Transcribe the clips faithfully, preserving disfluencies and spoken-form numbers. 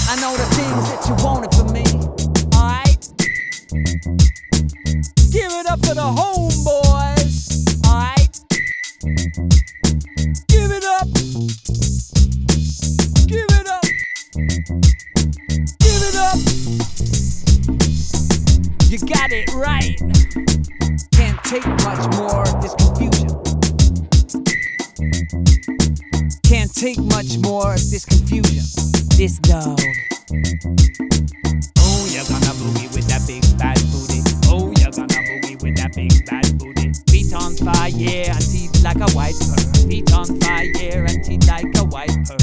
I know the things that you wanted from me. Alright? Give it up for the homeboys. Alright? Give it up. Give it up. Give it up. You got it right. Can't take much more of this confusion. Can't take much more of this confusion. This dog. Oh, you're gonna boogie with that big bad booty. Oh, you're gonna boogie with that big bad booty. Feet on fire, yeah, and teeth like a white pearl. Feet on fire, yeah, and teeth like a white pearl.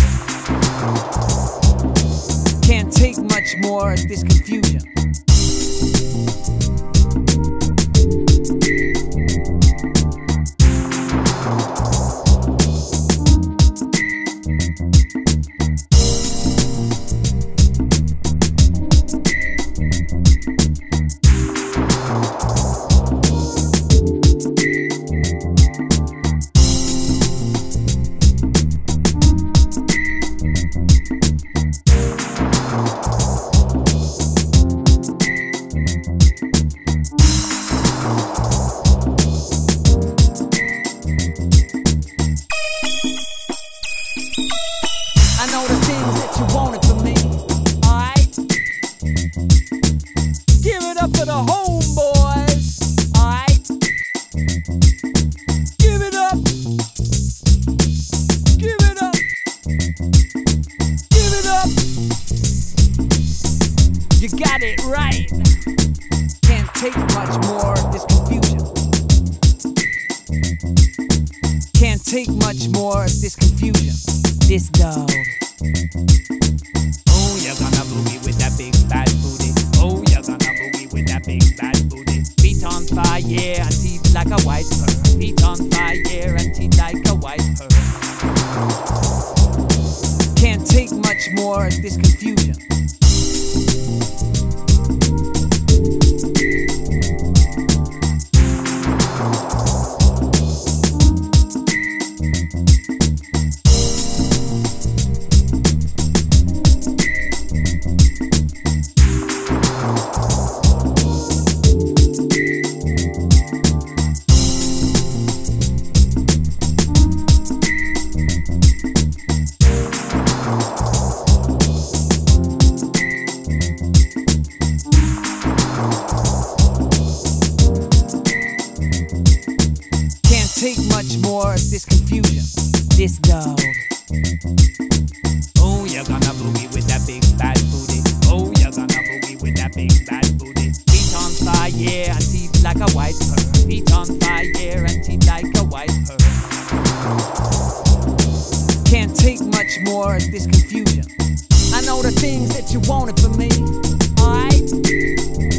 Can't take much more of this confusion. I know the things that you wanted from me. Alright? Give it up for the homeboys. Alright? Give it up. Give it up. Give it up. You got it right. Can't take much more of this confusion. Can't take much more of this confusion. This dog. Oh, you're gonna boogie with that big bad booty. Oh, you're gonna boogie with that big bad booty. Feet on fire, yeah, and teeth like a white pearl. Feet on fire, yeah, and teeth like a white pearl. Can't take much more of this confusion. Take much more of this confusion. This dog. Oh, you're gonna boogie with that big bad booty. Oh, you're gonna boogie with that big bad booty. Feet on fire, yeah, and teeth like a white pearl. Feet on fire, yeah, and teeth like a white pearl. Can't take much more of this confusion. I know the things that you wanted from me. Alright?